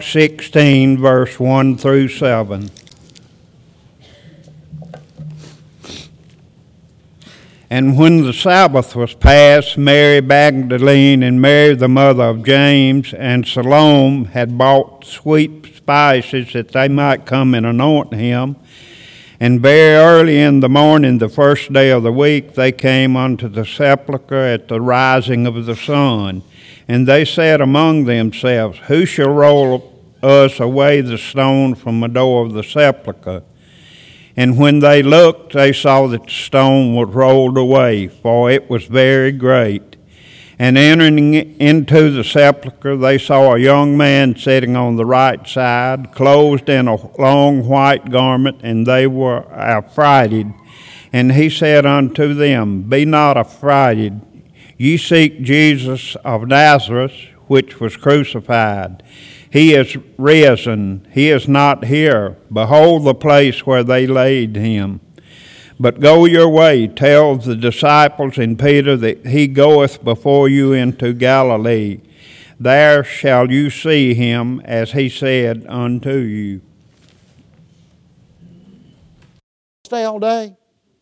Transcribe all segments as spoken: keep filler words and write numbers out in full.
Mark sixteen, verse one through seven. And when the Sabbath was past, Mary Magdalene and Mary the mother of James and Salome had bought sweet spices that they might come and anoint him. And very early in the morning, the first day of the week, they came unto the sepulchre at the rising of the sun. And they said among themselves, Who shall roll us away the stone from the door of the sepulchre? And when they looked, they saw that the stone was rolled away, for it was very great. And entering into the sepulchre, they saw a young man sitting on the right side, clothed in a long white garment, and they were affrighted. And he said unto them, Be not affrighted. Ye seek Jesus of Nazareth, which was crucified. He is risen. He is not here. Behold the place where they laid him. But go your way, tell the disciples and Peter that he goeth before you into Galilee. There shall you see him, as he said unto you. Stay all day?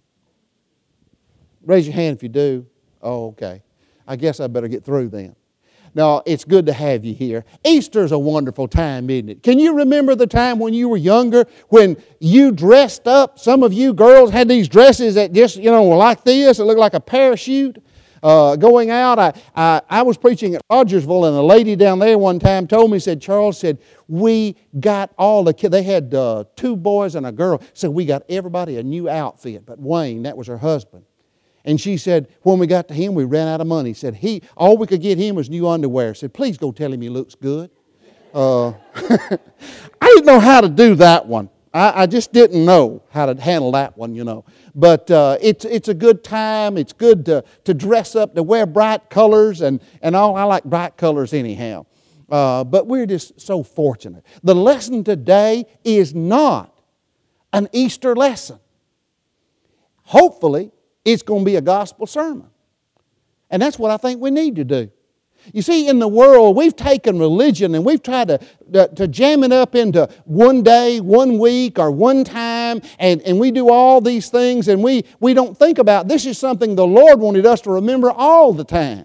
Raise your hand if you do. Oh, okay. I guess I better get through then. Now, it's good to have you here. Easter's a wonderful time, isn't it? Can you remember the time when you were younger, when you dressed up? Some of you girls had these dresses that just, you know, were like this. It looked like a parachute. Uh, going out, I, I, I was preaching at Rogersville, and a lady down there one time told me, said, Charles, said, we got all the kids. They had uh, two boys and a girl. So we got everybody a new outfit. But Wayne, that was her husband. And she said, when we got to him, we ran out of money. Said, he, all we could get him was new underwear. Said, please go tell him he looks good. Uh, I didn't know how to do that one. I, I just didn't know how to handle that one, you know. But uh, it's it's a good time. It's good to, to dress up, to wear bright colors and, and all. I like bright colors anyhow. Uh, but we're just so fortunate. The lesson today is not an Easter lesson. Hopefully, it's going to be a gospel sermon. And that's what I think we need to do. You see, in the world, we've taken religion and we've tried to, to, to jam it up into one day, one week, or one time, and, and we do all these things, and we, we don't think about this is something the Lord wanted us to remember all the time.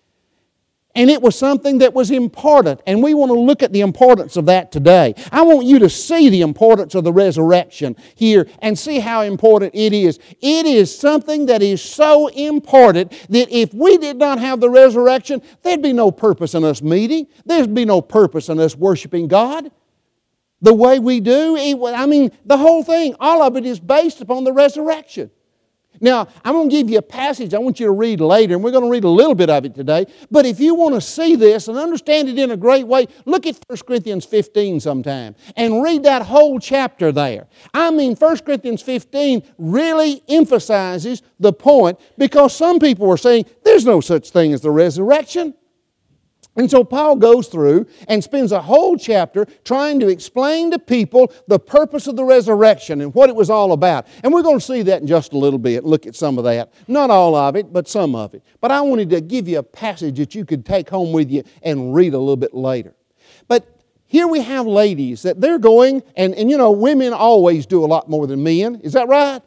And it was something that was important, and we want to look at the importance of that today. I want you to see the importance of the resurrection here and see how important it is. It is something that is so important that if we did not have the resurrection, there'd be no purpose in us meeting. There'd be no purpose in us worshiping God the way we do. It, I mean, the whole thing, all of it is based upon the resurrection. Now, I'm going to give you a passage I want you to read later, and we're going to read a little bit of it today. But if you want to see this and understand it in a great way, look at First Corinthians fifteen sometime and read that whole chapter there. I mean, First Corinthians fifteen really emphasizes the point, because some people were saying there's no such thing as the resurrection. And so Paul goes through and spends a whole chapter trying to explain to people the purpose of the resurrection and what it was all about. And we're going to see that in just a little bit, look at some of that. Not all of it, but some of it. But I wanted to give you a passage that you could take home with you and read a little bit later. But here we have ladies that they're going, and, and you know, women always do a lot more than men. Is that right?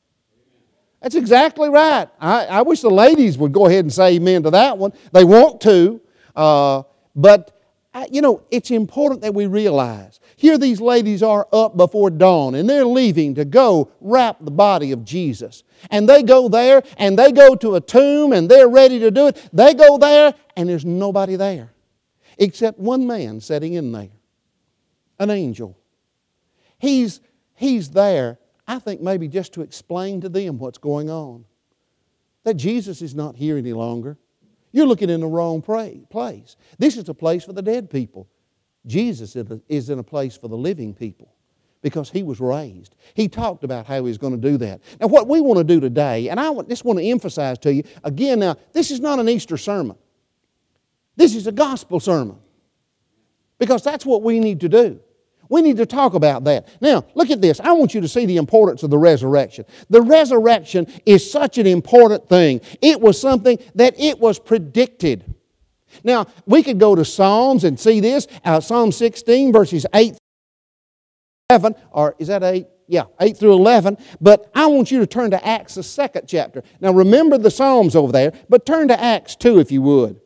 That's exactly right. I, I wish the ladies would go ahead and say amen to that one. They want to. Uh, but, you know, it's important that we realize, here these ladies are up before dawn, and they're leaving to go wrap the body of Jesus. And they go there, and they go to a tomb, and they're ready to do it. They go there, and there's nobody there, except one man sitting in there, an angel. He's, he's there, I think maybe just to explain to them what's going on. That Jesus is not here any longer. You're looking in the wrong place. This is a place for the dead people. Jesus is in a place for the living people because He was raised. He talked about how He was going to do that. Now what we want to do today, and I just want to emphasize to you, again now, this is not an Easter sermon. This is a gospel sermon because that's what we need to do. We need to talk about that. Now, look at this. I want you to see the importance of the resurrection. The resurrection is such an important thing. It was something that it was predicted. Now, we could go to Psalms and see this. Uh, Psalm sixteen, verses eight through eleven, or is that eight? Yeah, eight through eleven. But I want you to turn to Acts, the second chapter. Now, remember the Psalms over there, but turn to Acts two if you would.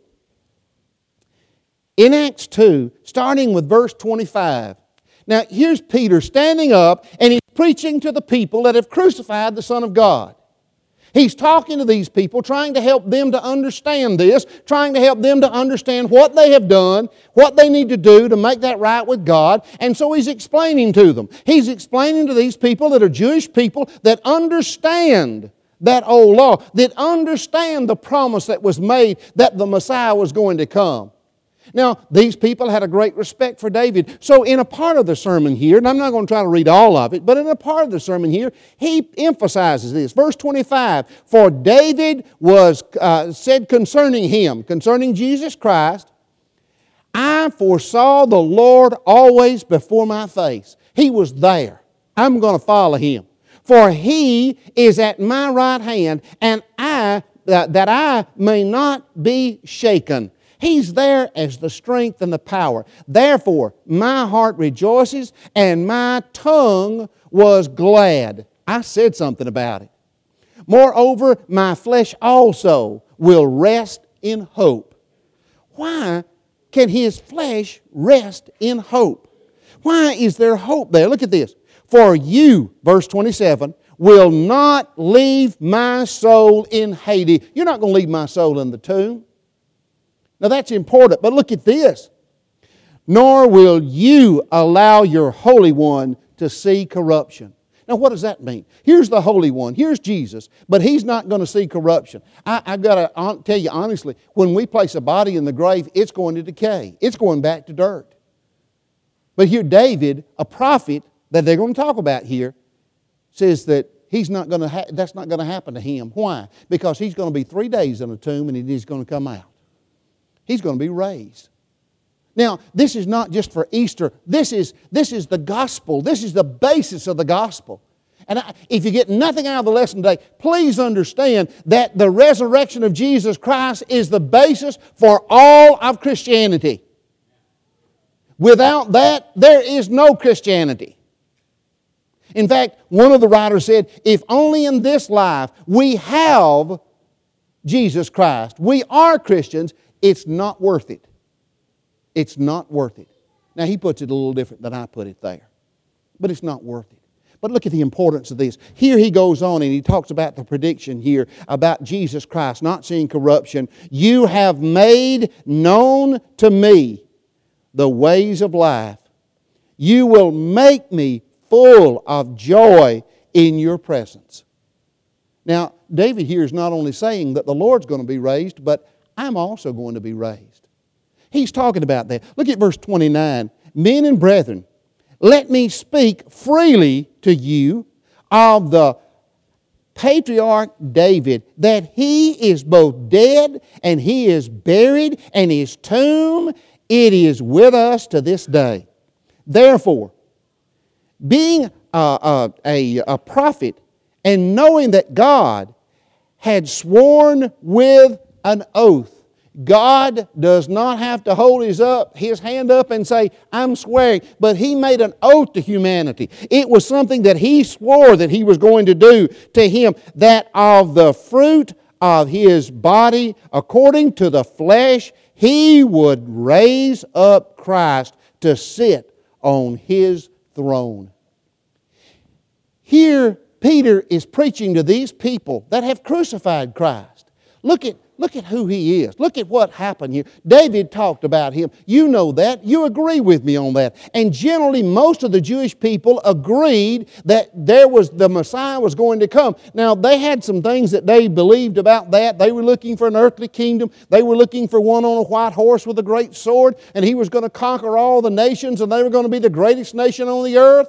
In Acts two, starting with verse twenty-five. Now, here's Peter standing up, and he's preaching to the people that have crucified the Son of God. He's talking to these people, trying to help them to understand this, trying to help them to understand what they have done, what they need to do to make that right with God. And so he's explaining to them. He's explaining to these people that are Jewish people that understand that old law, that understand the promise that was made that the Messiah was going to come. Now, these people had a great respect for David. So in a part of the sermon here, and I'm not going to try to read all of it, but in a part of the sermon here, he emphasizes this. Verse twenty-five, for David was uh, said concerning him, concerning Jesus Christ, I foresaw the Lord always before my face. He was there. I'm going to follow him. For he is at my right hand, and I, uh, that I may not be shaken. He's there as the strength and the power. Therefore, my heart rejoices and my tongue was glad. I said something about it. Moreover, my flesh also will rest in hope. Why can his flesh rest in hope? Why is there hope there? Look at this. For you, verse twenty-seven, will not leave my soul in Hades. You're not going to leave my soul in the tomb. Now that's important, but look at this. Nor will you allow your Holy One to see corruption. Now what does that mean? Here's the Holy One, here's Jesus, but He's not going to see corruption. I, I've got to tell you honestly, when we place a body in the grave, it's going to decay. It's going back to dirt. But here David, a prophet that they're going to talk about here, says that he's not going to ha- that's not going to happen to him. Why? Because he's going to be three days in a tomb and he's going to come out. He's going to be raised. Now, this is not just for Easter. This is, this is the gospel. This is the basis of the gospel. And I, if you get nothing out of the lesson today, please understand that the resurrection of Jesus Christ is the basis for all of Christianity. Without that, there is no Christianity. In fact, one of the writers said, if only in this life we have Jesus Christ, we are Christians, it's not worth it. It's not worth it. Now, he puts it a little different than I put it there. But it's not worth it. But look at the importance of this. Here he goes on and he talks about the prediction here about Jesus Christ not seeing corruption. You have made known to me the ways of life. You will make me full of joy in your presence. Now, David here is not only saying that the Lord's going to be raised, but I'm also going to be raised. He's talking about that. Look at verse twenty-nine. Men and brethren, let me speak freely to you of the patriarch David, that he is both dead and he is buried, and his tomb, it is with us to this day. Therefore, being a, a, a, a prophet and knowing that God had sworn with an oath. God does not have to hold his, up, his hand up and say, I'm swearing. But He made an oath to humanity. It was something that He swore that He was going to do to him, that of the fruit of His body, according to the flesh, He would raise up Christ to sit on His throne. Here, Peter is preaching to these people that have crucified Christ. Look at, look at who He is. Look at what happened here. David talked about Him. You know that. You agree with me on that. And generally, most of the Jewish people agreed that there was the Messiah was going to come. Now, they had some things that they believed about that. They were looking for an earthly kingdom. They were looking for one on a white horse with a great sword, and He was going to conquer all the nations, and they were going to be the greatest nation on the earth.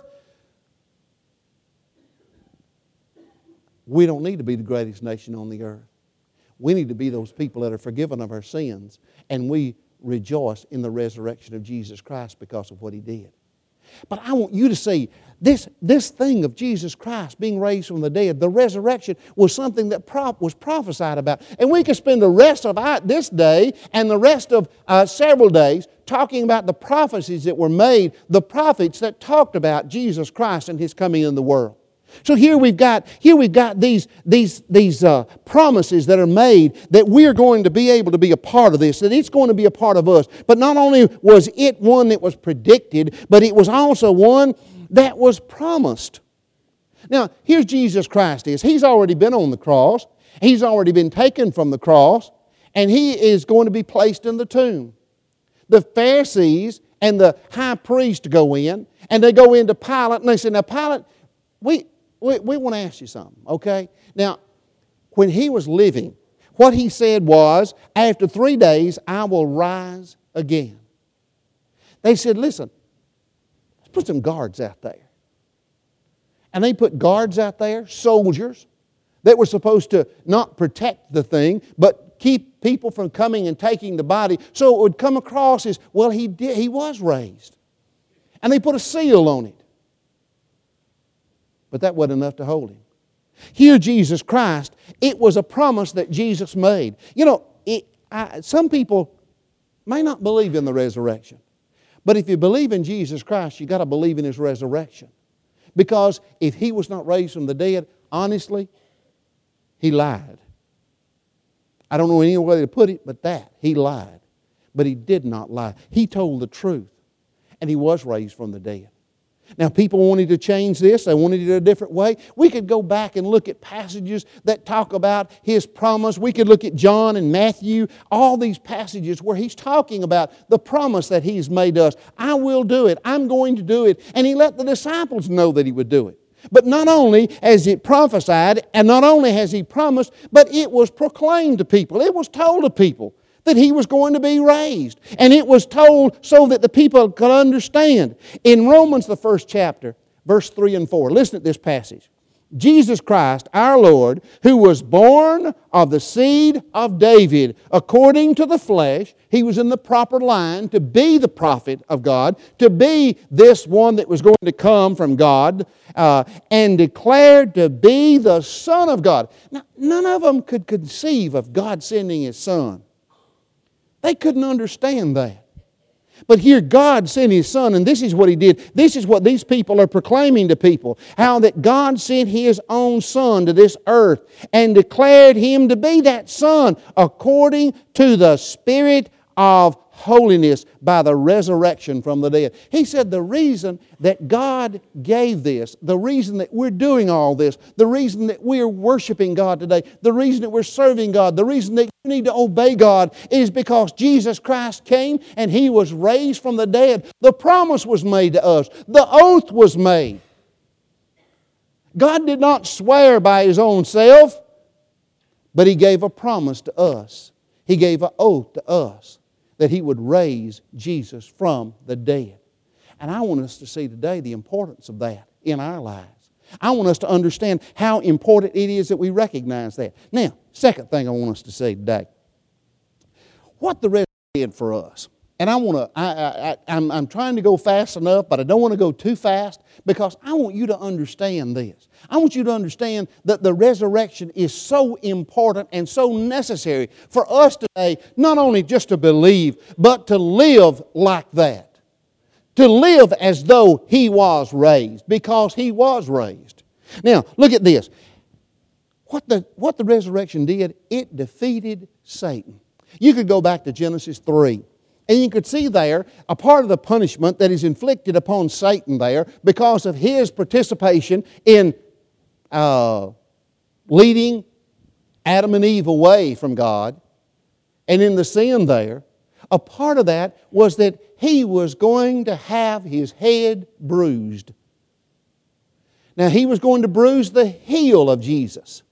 We don't need to be the greatest nation on the earth. We need to be those people that are forgiven of our sins, and we rejoice in the resurrection of Jesus Christ because of what He did. But I want you to see this, this thing of Jesus Christ being raised from the dead, the resurrection, was something that prop, was prophesied about. And we could spend the rest of our, this day and the rest of uh, several days talking about the prophecies that were made, the prophets that talked about Jesus Christ and His coming in the world. So here we've got, here we've got these, these, these uh, promises that are made that we're going to be able to be a part of this, that it's going to be a part of us. But not only was it one that was predicted, but it was also one that was promised. Now, here's Jesus Christ is. He's already been on the cross. He's already been taken from the cross. And He is going to be placed in the tomb. The Pharisees and the high priest go in, and they go into Pilate, and they say, now Pilate, we... We, we want to ask you something, okay? Now, when He was living, what He said was, after three days, I will rise again. They said, listen, let's put some guards out there. And they put guards out there, soldiers, that were supposed to not protect the thing, but keep people from coming and taking the body. So it would come across as, well, he did, he was raised. And they put a seal on it. But that wasn't enough to hold Him. Here, Jesus Christ, it was a promise that Jesus made. You know, it, I, some people may not believe in the resurrection. But if you believe in Jesus Christ, you've got to believe in His resurrection. Because if He was not raised from the dead, honestly, He lied. I don't know any way to put it, but that, He lied. But He did not lie. He told the truth. And He was raised from the dead. Now, people wanted to change this. They wanted it a different way. We could go back and look at passages that talk about His promise. We could look at John and Matthew, all these passages where He's talking about the promise that He's made us. I will do it. I'm going to do it. And He let the disciples know that He would do it. But not only has it prophesied, and not only has He promised, but it was proclaimed to people. It was told to people that He was going to be raised. And it was told so that the people could understand. In Romans, the first chapter, verse three and four, listen to this passage. Jesus Christ, our Lord, who was born of the seed of David, according to the flesh, He was in the proper line to be the prophet of God, to be this one that was going to come from God, uh, and declared to be the Son of God. Now, none of them could conceive of God sending His Son. They couldn't understand that. But here God sent His Son, and this is what He did. This is what these people are proclaiming to people. How that God sent His own Son to this earth and declared Him to be that Son according to the Spirit of holiness by the resurrection from the dead. He said the reason that God gave this, the reason that we're doing all this, the reason that we're worshiping God today, the reason that we're serving God, the reason that you need to obey God is because Jesus Christ came and He was raised from the dead. The promise was made to us. The oath was made. God did not swear by His own self, but He gave a promise to us. He gave an oath to us that He would raise Jesus from the dead. And I want us to see today the importance of that in our lives. I want us to understand how important it is that we recognize that. Now, second thing I want us to see today. What the resurrection did for us. And I want to, I, I, I'm, I'm trying to go fast enough, but I don't want to go too fast because I want you to understand this. I want you to understand that the resurrection is so important and so necessary for us today, not only just to believe, but to live like that. To live as though He was raised, because He was raised. Now, look at this. What the, what the resurrection did, it defeated Satan. You could go back to Genesis three. And you could see there a part of the punishment that is inflicted upon Satan there because of his participation in uh, leading Adam and Eve away from God and in the sin there. A part of that was that he was going to have his head bruised. Now, he was going to bruise the heel of Jesus,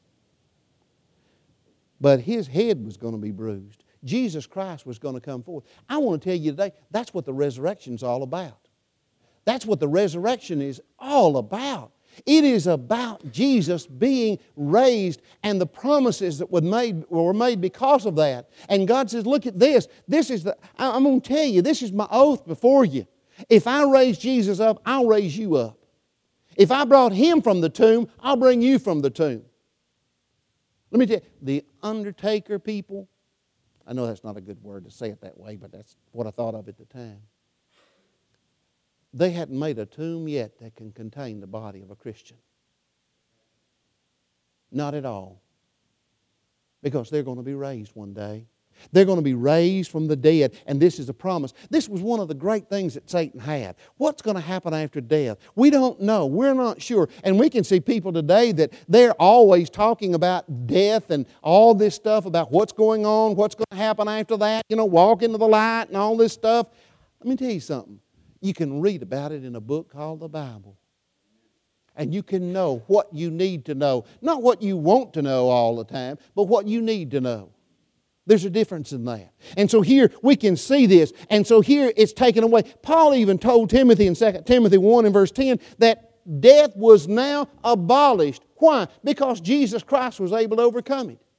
but his head was going to be bruised. Jesus Christ was going to come forth. I want to tell you today, that's what the resurrection is all about. That's what the resurrection is all about. It is about Jesus being raised and the promises that were made, were made because of that. And God says, look at this. This is the, I'm going to tell you, this is my oath before you. If I raise Jesus up, I'll raise you up. If I brought Him from the tomb, I'll bring you from the tomb. Let me tell you, the undertaker people, I know that's not a good word to say it that way, but that's what I thought of at the time. They hadn't made a tomb yet that can contain the body of a Christian. Not at all. Because they're going to be raised one day. They're going to be raised from the dead, and this is a promise. This was one of the great things that Satan had. What's going to happen after death? We don't know. We're not sure. And we can see people today that they're always talking about death and all this stuff about what's going on, what's going to happen after that, you know, walk into the light and all this stuff. Let me tell you something. You can read about it in a book called the Bible. And you can know what you need to know. Not what you want to know all the time, but what you need to know. There's a difference in that. And so here we can see this. And so here it's taken away. Paul even told Timothy in Second Timothy one and verse ten that death was now abolished. Why? Because Jesus Christ was able to overcome it.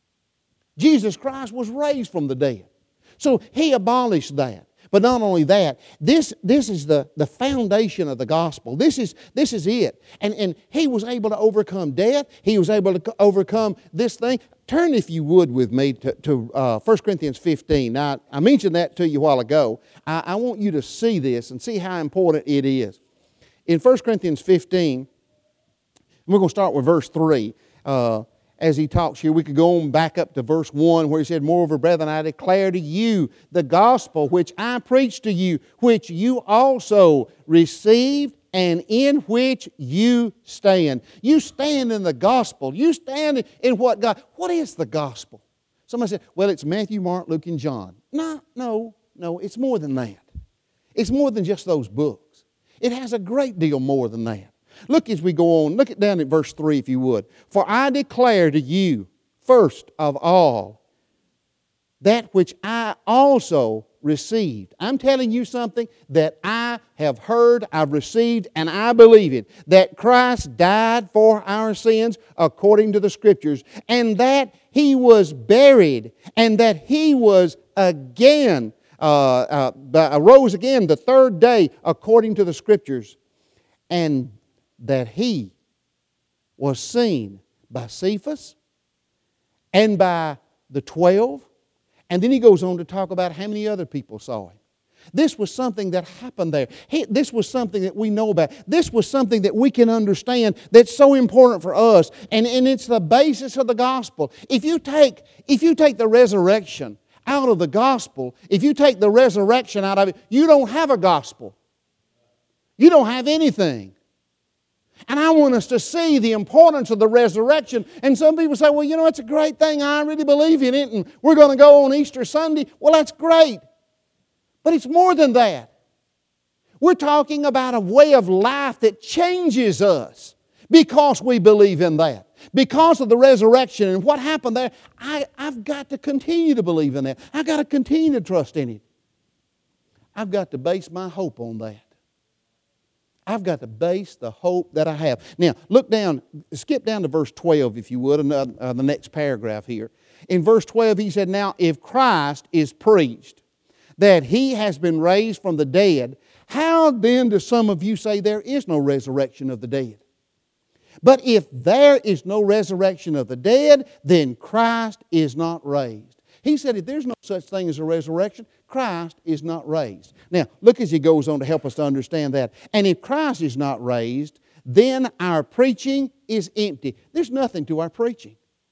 Jesus Christ was raised from the dead. So He abolished that. But not only that, this, this is the, the foundation of the gospel. This is, this is it. And, and He was able to overcome death. He was able to overcome this thing. Turn, if you would, with me to, to uh, First Corinthians fifteen. Now, I mentioned that to you a while ago. I, I want you to see this and see how important it is. In First Corinthians fifteen, we're going to start with verse three. Uh, As he talks here, we could go on back up to verse one where he said, "Moreover, brethren, I declare to you the gospel which I preached to you, which you also received and in which you stand." You stand in the gospel. You stand in what God... What is the gospel? Somebody said, well, it's Matthew, Mark, Luke, and John. No, no, no, it's more than that. It's more than just those books. It has a great deal more than that. Look as we go on. Look it down at verse three if you would. "For I declare to you, first of all, that which I also received." I'm telling you something that I have heard, I've received, and I believe it. That Christ died for our sins according to the Scriptures, and that He was buried, and that He was again, uh, uh, arose again the third day according to the Scriptures, and that He was seen by Cephas and by the twelve. And then he goes on to talk about how many other people saw Him. This was something that happened there. He, this was something that we know about. This was something that we can understand that's so important for us. And, and it's the basis of the gospel. If you take, if you take the resurrection out of the gospel, if you take the resurrection out of it, you don't have a gospel. You don't have anything. And I want us to see the importance of the resurrection. And some people say, well, you know, it's a great thing. I really believe in it. And we're going to go on Easter Sunday. Well, that's great. But it's more than that. We're talking about a way of life that changes us because we believe in that. Because of the resurrection and what happened there, I, I've got to continue to believe in that. I've got to continue to trust in it. I've got to base my hope on that. I've got to base the hope that I have. Now, look down, skip down to verse twelve, if you would, uh, uh, the next paragraph here. In verse twelve, he said, "Now, if Christ is preached that He has been raised from the dead, how then do some of you say there is no resurrection of the dead? But if there is no resurrection of the dead, then Christ is not raised." He said if there's no such thing as a resurrection, Christ is not raised. Now, look as he goes on to help us to understand that. "And if Christ is not raised, then our preaching is empty." There's nothing to our preaching.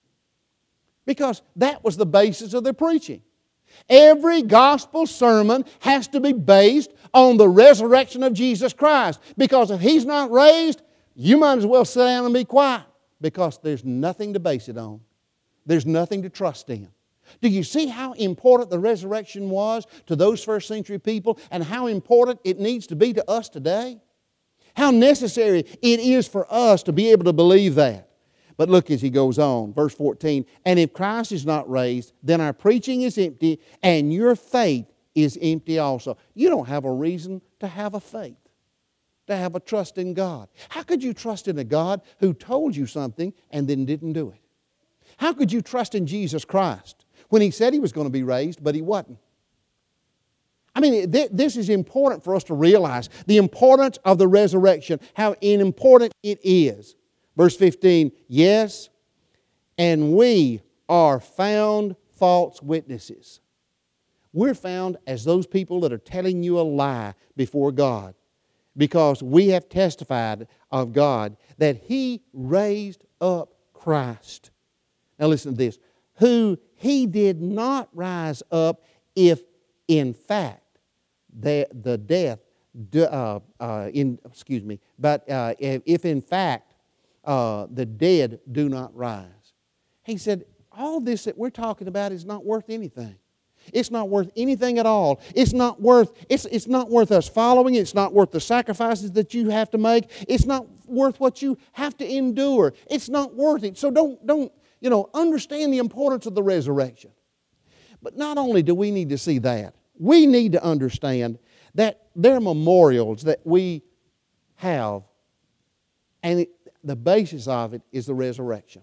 Because that was the basis of their preaching. Every gospel sermon has to be based on the resurrection of Jesus Christ. Because if He's not raised, you might as well sit down and be quiet. Because there's nothing to base it on. There's nothing to trust in. Do you see how important the resurrection was to those first century people and how important it needs to be to us today? How necessary it is for us to be able to believe that. But look as he goes on, verse fourteen, "And if Christ is not raised, then our preaching is empty and your faith is empty also." You don't have a reason to have a faith, to have a trust in God. How could you trust in a God who told you something and then didn't do it? How could you trust in Jesus Christ when He said He was going to be raised, but He wasn't? I mean, th- this is important for us to realize, the importance of the resurrection, how important it is. Verse fifteen, yes, and we are found false witnesses. We're found as those people that are telling you a lie before God, because we have testified of God that He raised up Christ. Now listen to this. Who He did not rise up if in fact the, the death, uh, uh, in, excuse me, but uh, if, if in fact uh, the dead do not rise. He said, all this that we're talking about is not worth anything. It's not worth anything at all. It's not worth, it's, it's not worth us following. It's not worth the sacrifices that you have to make. It's not worth what you have to endure. It's not worth it. So don't, don't, you know, understand the importance of the resurrection. But not only do we need to see that, we need to understand that there are memorials that we have, and it, the basis of it is the resurrection.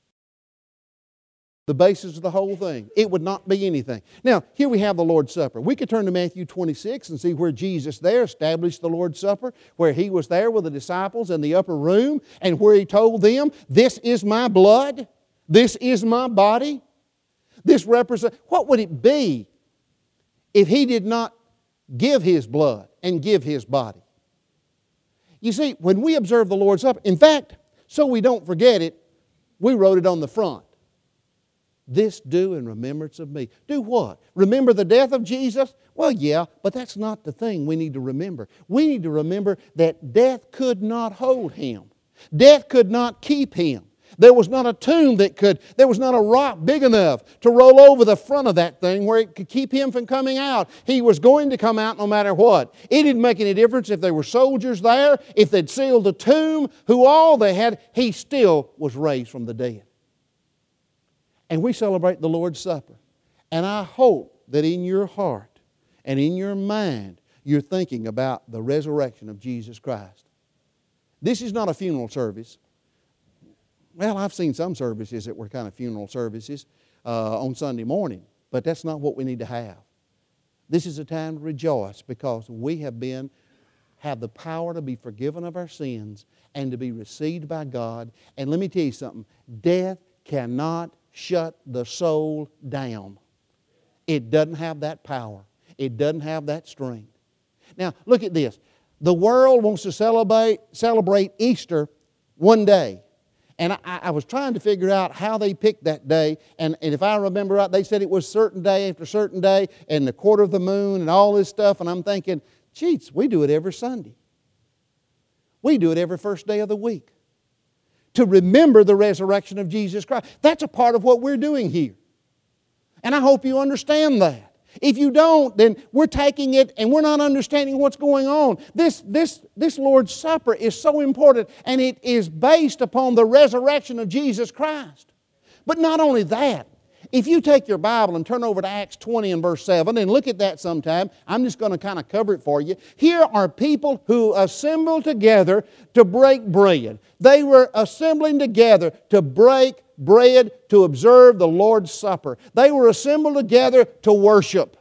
The basis of the whole thing. It would not be anything. Now, here we have the Lord's Supper. We could turn to Matthew twenty-six and see where Jesus there established the Lord's Supper, where He was there with the disciples in the upper room, and where He told them, this is my blood, this is my body. This represents, what would it be if He did not give His blood and give His body? You see, when we observe the Lord's Supper, in fact, so we don't forget it, we wrote it on the front. This do in remembrance of me. Do what? Remember the death of Jesus? Well, yeah, but that's not the thing we need to remember. We need to remember that death could not hold Him. Death could not keep Him. There was not a tomb that could, there was not a rock big enough to roll over the front of that thing where it could keep Him from coming out. He was going to come out no matter what. It didn't make any difference if there were soldiers there, if they'd sealed the tomb, who all they had, He still was raised from the dead. And we celebrate the Lord's Supper. And I hope that in your heart and in your mind, you're thinking about the resurrection of Jesus Christ. This is not a funeral service. Well, I've seen some services that were kind of funeral services uh, on Sunday morning, but that's not what we need to have. This is a time to rejoice because we have been, have the power to be forgiven of our sins and to be received by God. And let me tell you something, death cannot shut the soul down. It doesn't have that power. It doesn't have that strength. Now, look at this. The world wants to celebrate, celebrate Easter one day. And I, I was trying to figure out how they picked that day. And, and if I remember right, they said it was certain day after certain day and the quarter of the moon and all this stuff. And I'm thinking, geez, we do it every Sunday. We do it every first day of the week. To remember the resurrection of Jesus Christ. That's a part of what we're doing here. And I hope you understand that. If you don't, then we're taking it and we're not understanding what's going on. This, this, this Lord's Supper is so important, and it is based upon the resurrection of Jesus Christ. But not only that, if you take your Bible and turn over to Acts twenty and verse seven and look at that sometime, I'm just going to kind of cover it for you. Here are people who assembled together to break bread. They were assembling together to break bread to observe the Lord's Supper. They were assembled together to worship.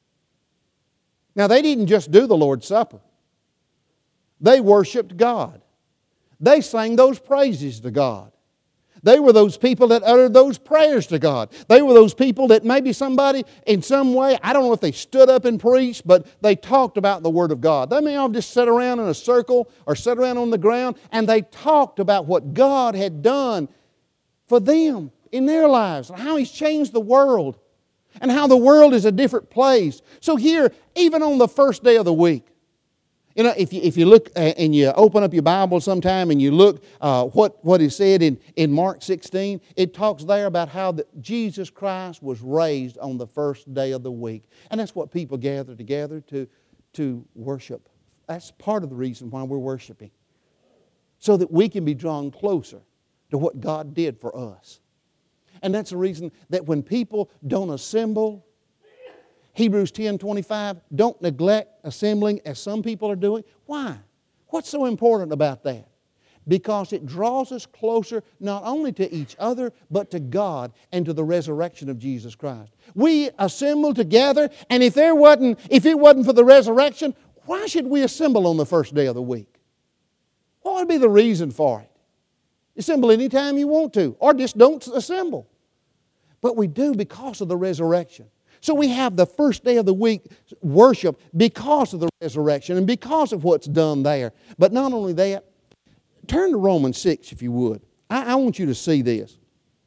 Now, they didn't just do the Lord's Supper. They worshiped God. They sang those praises to God. They were those people that uttered those prayers to God. They were those people that maybe somebody in some way, I don't know if they stood up and preached, but they talked about the Word of God. They may all just sit around in a circle or sit around on the ground and they talked about what God had done for them in their lives and how He's changed the world and how the world is a different place. So here, even on the first day of the week, you know, if you, if you look and you open up your Bible sometime and you look uh, what, what is said in, in Mark sixteen, it talks there about how the, Jesus Christ was raised on the first day of the week. And that's what people gather together to, to worship. That's part of the reason why we're worshiping. So that we can be drawn closer to what God did for us. And that's the reason that when people don't assemble, Hebrews ten twenty-five, don't neglect assembling as some people are doing. Why? What's so important about that? because it draws us closer not only to each other, but to God and to the resurrection of Jesus Christ. We assemble together, and if there wasn't, if it wasn't for the resurrection, why should we assemble on the first day of the week? What would be the reason for it? Assemble anytime you want to, or just don't assemble. But we do because of the resurrection. So we have the first day of the week worship because of the resurrection and because of what's done there. But not only that, turn to Romans six if you would. I, I want you to see this.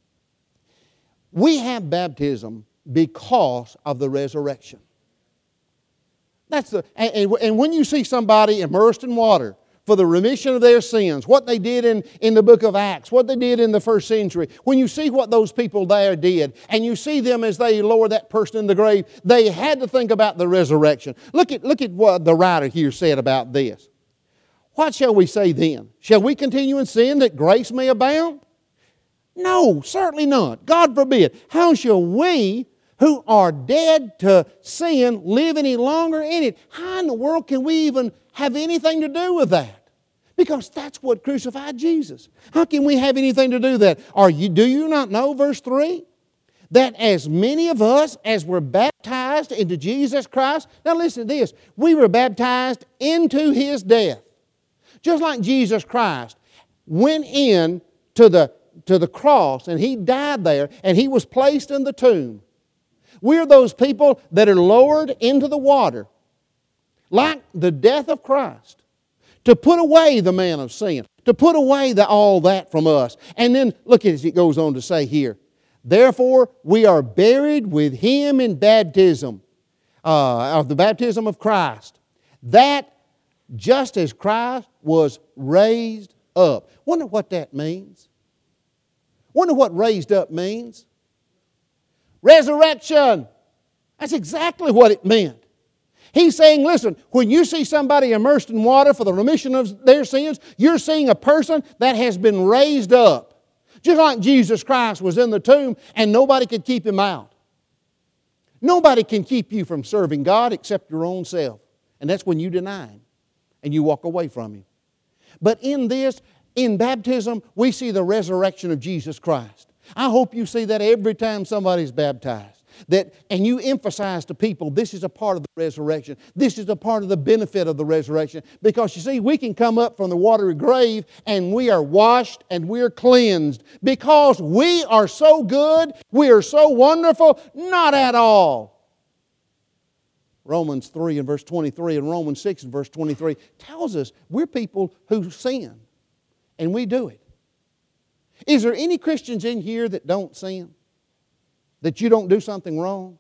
We have baptism because of the resurrection. That's the and, and, and when you see somebody immersed in water for the remission of their sins, what they did in, in the book of Acts, what they did in the first century, when you see what those people there did, and you see them as they lower that person in the grave, they had to think about the resurrection. Look at, look at what the writer here said about this. What shall we say then? Shall we continue in sin that grace may abound? No, certainly not. God forbid. How shall we who are dead to sin live any longer in it? How in the world can we even have anything to do with that? Because that's what crucified Jesus. How can we have anything to do with that? Are you, do you not know, verse three? That as many of us as were baptized into Jesus Christ. Now listen to this. We were baptized into His death. Just like Jesus Christ went in to the, to the cross and He died there and He was placed in the tomb. We're those people that are lowered into the water like the death of Christ to put away the man of sin, to put away the, all that from us. And then look at it, it goes on to say here, therefore we are buried with Him in baptism, uh, of the baptism of Christ, that just as Christ was raised up. Wonder what that means. Wonder what raised up means. Resurrection. That's exactly what it meant. He's saying, listen, when you see somebody immersed in water for the remission of their sins, you're seeing a person that has been raised up. Just like Jesus Christ was in the tomb and nobody could keep Him out. Nobody can keep you from serving God except your own self. And that's when you deny Him and you walk away from Him. But in this, in baptism, we see the resurrection of Jesus Christ. I hope you see that every time somebody's baptized. That, and you emphasize to people, this is a part of the resurrection. This is a part of the benefit of the resurrection. Because you see, we can come up from the watery grave and we are washed and we are cleansed. Because we are so good, we are so wonderful, not at all. Romans three and verse twenty-three and Romans six and verse twenty-three tells us we're people who sin. And we do it. Is there any Christians in here that don't sin? That you don't do something wrong?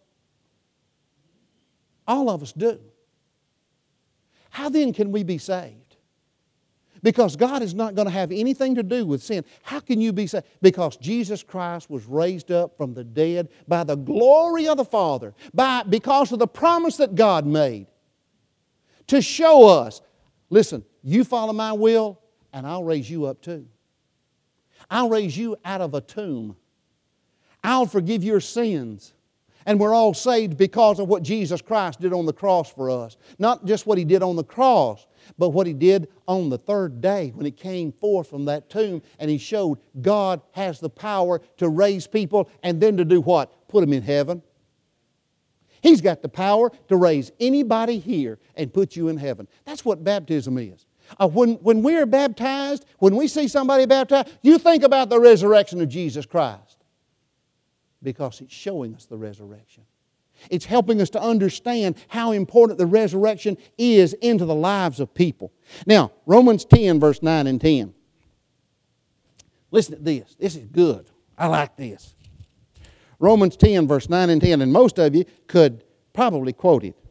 All of us do. How then can we be saved? Because God is not going to have anything to do with sin. How can you be saved? Because Jesus Christ was raised up from the dead by the glory of the Father, by, because of the promise that God made to show us, listen, you follow my will and I'll raise you up too. I'll raise you out of a tomb. I'll forgive your sins. And we're all saved because of what Jesus Christ did on the cross for us. Not just what He did on the cross, but what He did on the third day when He came forth from that tomb and He showed God has the power to raise people and then to do what? Put them in heaven. He's got the power to raise anybody here and put you in heaven. That's what baptism is. Uh, when, when we're baptized, when we see somebody baptized, you think about the resurrection of Jesus Christ. Because it's showing us the resurrection. It's helping us to understand how important the resurrection is into the lives of people. Now, Romans ten, verse nine and ten. Listen to this. This is good. I like this. Romans ten, verse nine and ten, and most of you could probably quote it.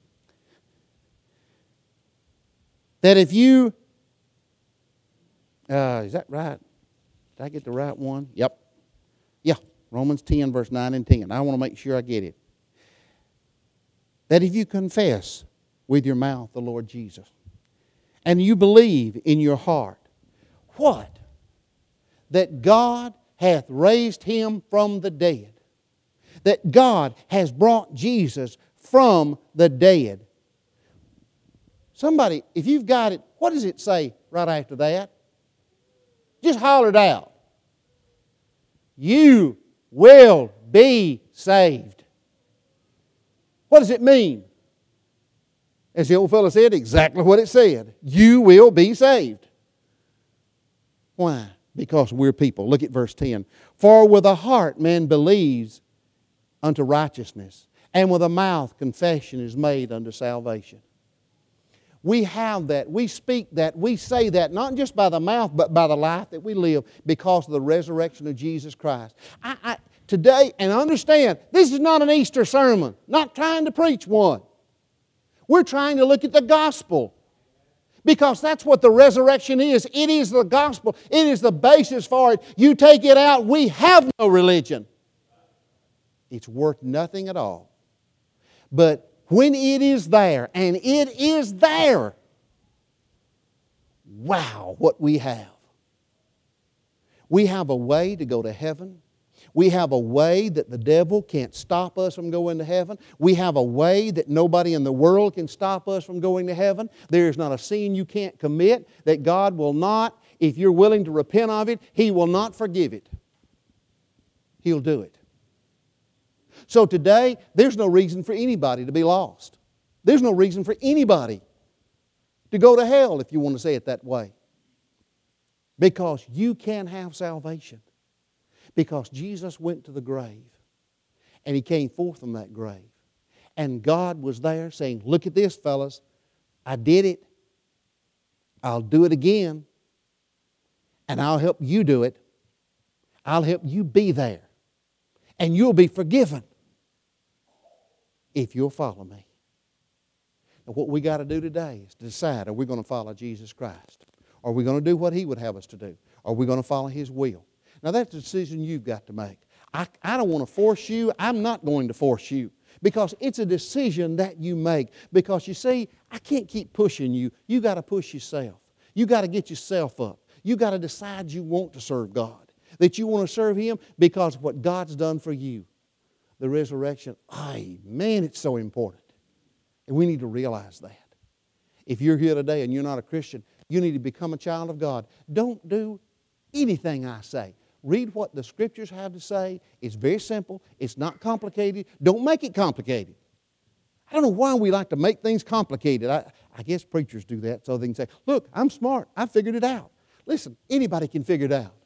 That if you, uh, is that right? Did I get the right one? Yep. Yeah. Romans ten, verse nine and ten. I want to make sure I get it. That if you confess with your mouth the Lord Jesus, and you believe in your heart, what? That God hath raised Him from the dead. That God has brought Jesus from the dead. Somebody, if you've got it, what does it say right after that? Just holler it out. You will be saved. What does it mean? As the old fellow said, exactly what it said. You will be saved. Why? Because we're people. Look at verse ten. For with the heart man believes unto righteousness, and with the mouth confession is made unto salvation. We have that. We speak that. We say that, not just by the mouth, but by the life that we live because of the resurrection of Jesus Christ. I, I, today, and understand, this is not an Easter sermon. Not trying to preach one. We're trying to look at the gospel. Because that's what the resurrection is. It is the gospel. It is the basis for it. You take it out, we have no religion. It's worth nothing at all. But when it is there, and it is there, wow, what we have. We have a way to go to heaven. We have a way that the devil can't stop us from going to heaven. We have a way that nobody in the world can stop us from going to heaven. There is not a sin you can't commit that God will not, if you're willing to repent of it, He will not forgive it. He'll do it. So today, there's no reason for anybody to be lost. There's no reason for anybody to go to hell, if you want to say it that way. Because you can have salvation. Because Jesus went to the grave and He came forth from that grave. And God was there saying, look at this, fellas. I did it. I'll do it again. And I'll help you do it. I'll help you be there. And you'll be forgiven if you'll follow me. Now what we got to do today is decide, are we going to follow Jesus Christ? Are we going to do what He would have us to do? Are we going to follow His will? Now that's a decision you've got to make. I, I don't want to force you. I'm not going to force you. Because it's a decision that you make. Because you see, I can't keep pushing you. You've got to push yourself. You've got to get yourself up. You've got to decide you want to serve God. That you want to serve Him because of what God's done for you. The resurrection, ay, man, it's so important. And we need to realize that. If you're here today and you're not a Christian, you need to become a child of God. Don't do anything I say. Read what the Scriptures have to say. It's very simple. It's not complicated. Don't make it complicated. I don't know why we like to make things complicated. I, I guess preachers do that so they can say, look, I'm smart. I figured it out. Listen, anybody can figure it out.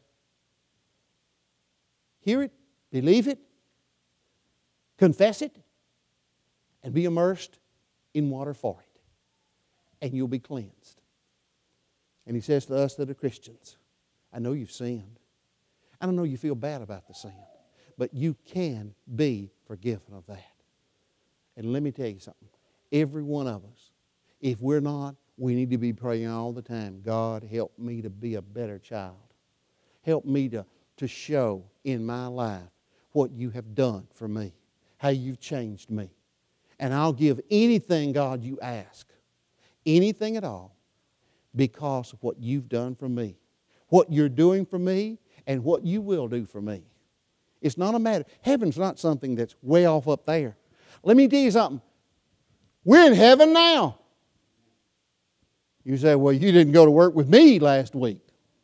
Hear it, believe it, confess it, and be immersed in water for it. And you'll be cleansed. And He says to us that are Christians, I know you've sinned. I don't know you feel bad about the sin, but you can be forgiven of that. And let me tell you something. Every one of us, if we're not, we need to be praying all the time, God, help me to be a better child. Help me to, to show in my life what you have done for me, how you've changed me. And I'll give anything, God, you ask, anything at all, because of what you've done for me, what you're doing for me, and what you will do for me. It's not a matter. Heaven's not something that's way off up there. Let me tell you something. We're in heaven now. You say, well, you didn't go to work with me last week.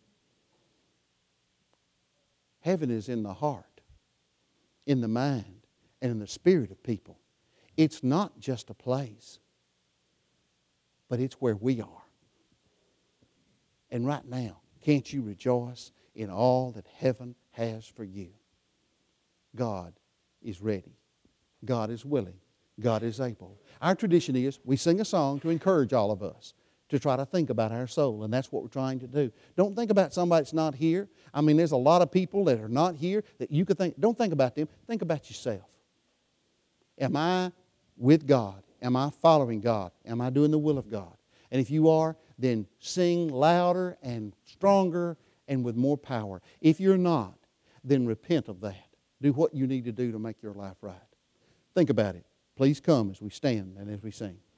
Heaven is in the heart, in the mind, and in the spirit of people. It's not just a place, but it's where we are. And right now, can't you rejoice in all that heaven has for you? God is ready. God is willing. God is able. Our tradition is we sing a song to encourage all of us to try to think about our soul, and that's what we're trying to do. Don't think about somebody that's not here. I mean, there's a lot of people that are not here that you could think. Don't think about them. Think about yourself. Am I with God? Am I following God? Am I doing the will of God? And if you are, then sing louder and stronger and with more power. If you're not, then repent of that. Do what you need to do to make your life right. Think about it. Please come as we stand and as we sing.